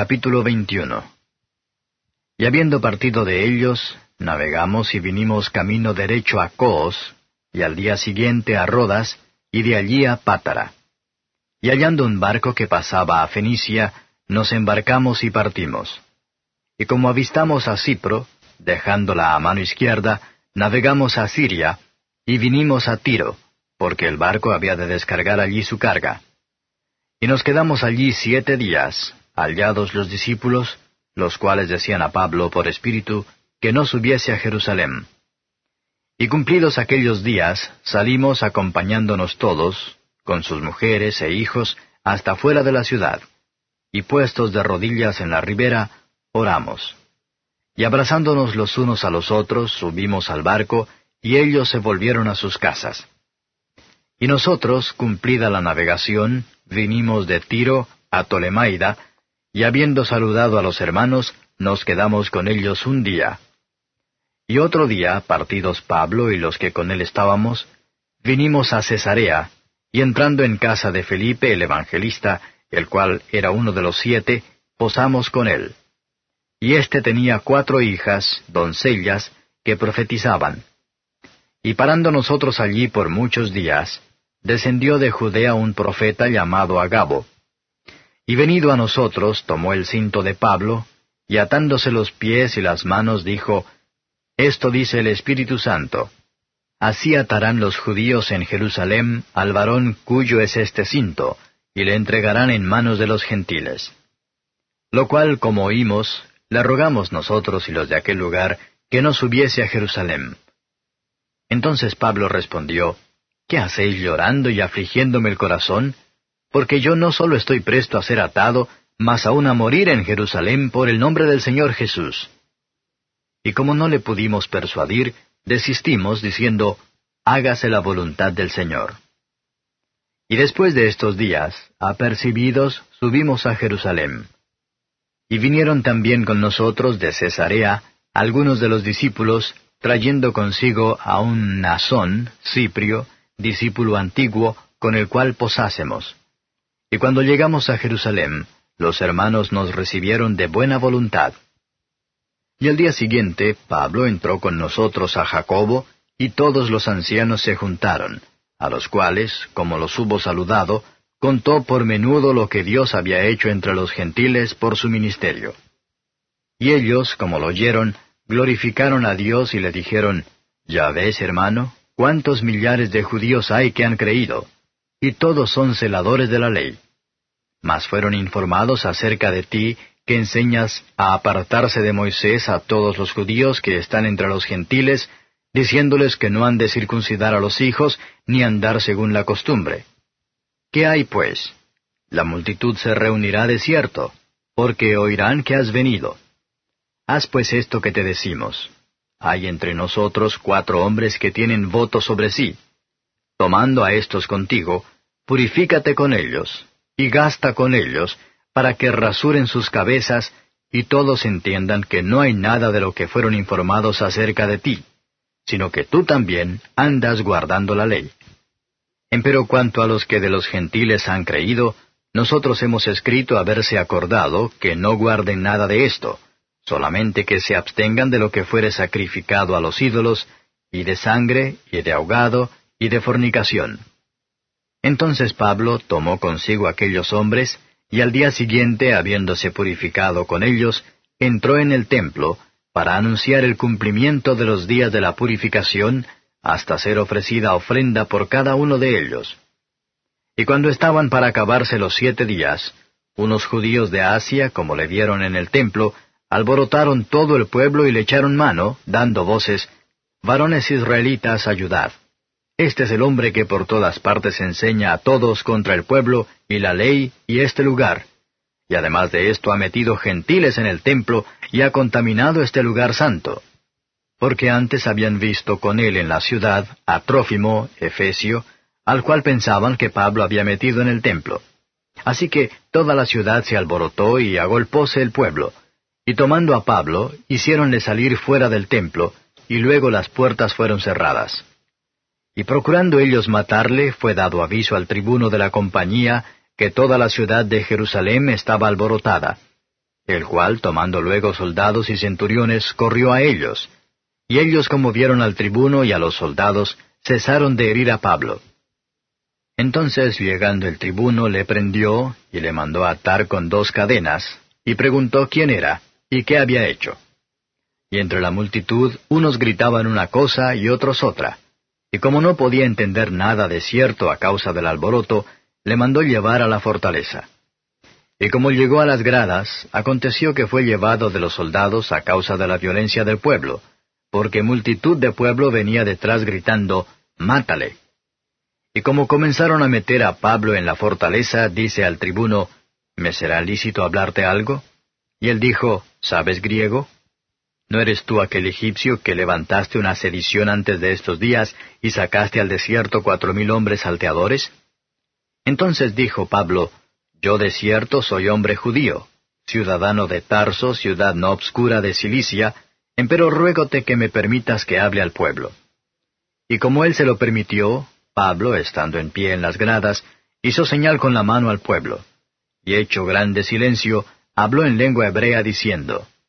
Capítulo 21. Y habiendo partido de ellos, navegamos y vinimos camino derecho a Coos, y al día siguiente a Rodas, y de allí a Pátara. Y hallando un barco que pasaba a Fenicia, nos embarcamos y partimos. Y como avistamos a Cipro, dejándola a mano izquierda, navegamos a Siria, y vinimos a Tiro, porque el barco había de descargar allí su carga. Y nos quedamos allí 7 días, hallados los discípulos, los cuales decían a Pablo por espíritu que no subiese a Jerusalén. Y cumplidos aquellos días, salimos acompañándonos todos, con sus mujeres e hijos, hasta fuera de la ciudad. Y puestos de rodillas en la ribera, oramos. Y abrazándonos los unos a los otros, subimos al barco, y ellos se volvieron a sus casas. Y nosotros, cumplida la navegación, vinimos de Tiro a Tolemaida, y habiendo saludado a los hermanos, nos quedamos con ellos un día. Y otro día, partidos Pablo y los que con él estábamos, vinimos a Cesarea, y entrando en casa de Felipe el evangelista, el cual era uno de los 7, posamos con él. Y éste tenía 4 hijas, doncellas, que profetizaban. Y parando nosotros allí por muchos días, descendió de Judea un profeta llamado Agabo. Y venido a nosotros, tomó el cinto de Pablo, y atándose los pies y las manos, dijo, Esto dice el Espíritu Santo, Así atarán los judíos en Jerusalén al varón cuyo es este cinto, y le entregarán en manos de los gentiles. Lo cual, como oímos, le rogamos nosotros y los de aquel lugar, que no subiese a Jerusalén. Entonces Pablo respondió, ¿Qué hacéis llorando y afligiéndome el corazón? Porque yo no solo estoy presto a ser atado, mas aún a morir en Jerusalén por el nombre del Señor Jesús. Y como no le pudimos persuadir, desistimos, diciendo, Hágase la voluntad del Señor. Y después de estos días, apercibidos, subimos a Jerusalén. Y vinieron también con nosotros de Cesarea algunos de los discípulos, trayendo consigo a un Mnasón, Ciprio, discípulo antiguo, con el cual posásemos. Y cuando llegamos a Jerusalén, los hermanos nos recibieron de buena voluntad. Y al día siguiente, Pablo entró con nosotros a Jacobo, y todos los ancianos se juntaron, a los cuales, como los hubo saludado, contó por menudo lo que Dios había hecho entre los gentiles por su ministerio. Y ellos, como lo oyeron, glorificaron a Dios y le dijeron, Ya ves, hermano, cuántos millares de judíos hay que han creído, y todos son celadores de la ley. Mas fueron informados acerca de ti, que enseñas a apartarse de Moisés a todos los judíos que están entre los gentiles, diciéndoles que no han de circuncidar a los hijos, ni andar según la costumbre. ¿Qué hay, pues? La multitud se reunirá de cierto, porque oirán que has venido. Haz pues esto que te decimos. Hay entre nosotros 4 hombres que tienen voto sobre sí. Tomando a estos contigo, purifícate con ellos, y gasta con ellos, para que rasuren sus cabezas, y todos entiendan que no hay nada de lo que fueron informados acerca de ti, sino que tú también andas guardando la ley. Empero cuanto a los que de los gentiles han creído, nosotros hemos escrito haberse acordado que no guarden nada de esto, solamente que se abstengan de lo que fuere sacrificado a los ídolos, y de sangre, y de ahogado, y de fornicación. Entonces Pablo tomó consigo aquellos hombres, y al día siguiente, habiéndose purificado con ellos, entró en el templo, para anunciar el cumplimiento de los días de la purificación, hasta ser ofrecida ofrenda por cada uno de ellos. Y cuando estaban para acabarse los 7 días, unos judíos de Asia, como le vieron en el templo, alborotaron todo el pueblo y le echaron mano, dando voces, Varones israelitas, ayudad. Este es el hombre que por todas partes enseña a todos contra el pueblo y la ley y este lugar. Y además de esto ha metido gentiles en el templo y ha contaminado este lugar santo. Porque antes habían visto con él en la ciudad a Trófimo, efesio, al cual pensaban que Pablo había metido en el templo. Así que toda la ciudad se alborotó y agolpóse el pueblo. Y tomando a Pablo, hiciéronle salir fuera del templo, y luego las puertas fueron cerradas. Y procurando ellos matarle, fue dado aviso al tribuno de la compañía, que toda la ciudad de Jerusalén estaba alborotada. el cual, tomando luego soldados y centuriones, corrió a ellos. Y ellos, como vieron al tribuno y a los soldados, cesaron de herir a Pablo. Entonces, llegando el tribuno, le prendió y le mandó atar con 2 cadenas, y preguntó quién era y qué había hecho. Y entre la multitud, unos gritaban una cosa y otros otra. Y como no podía entender nada de cierto a causa del alboroto, le mandó llevar a la fortaleza. Y como llegó a las gradas, aconteció que fue llevado de los soldados a causa de la violencia del pueblo, porque multitud de pueblo venía detrás gritando, «¡Mátale!». Y como comenzaron a meter a Pablo en la fortaleza, dice al tribuno, «¿Me será lícito hablarte algo?». Y él dijo, «¿Sabes griego? ¿No eres tú aquel egipcio que levantaste una sedición antes de estos días y sacaste al desierto 4,000 hombres salteadores?». Entonces dijo Pablo, «Yo de cierto soy hombre judío, ciudadano de Tarso, ciudad no obscura de Cilicia, empero ruégote que me permitas que hable al pueblo». Y como él se lo permitió, Pablo, estando en pie en las gradas, hizo señal con la mano al pueblo, y hecho grande silencio, habló en lengua hebrea diciendo,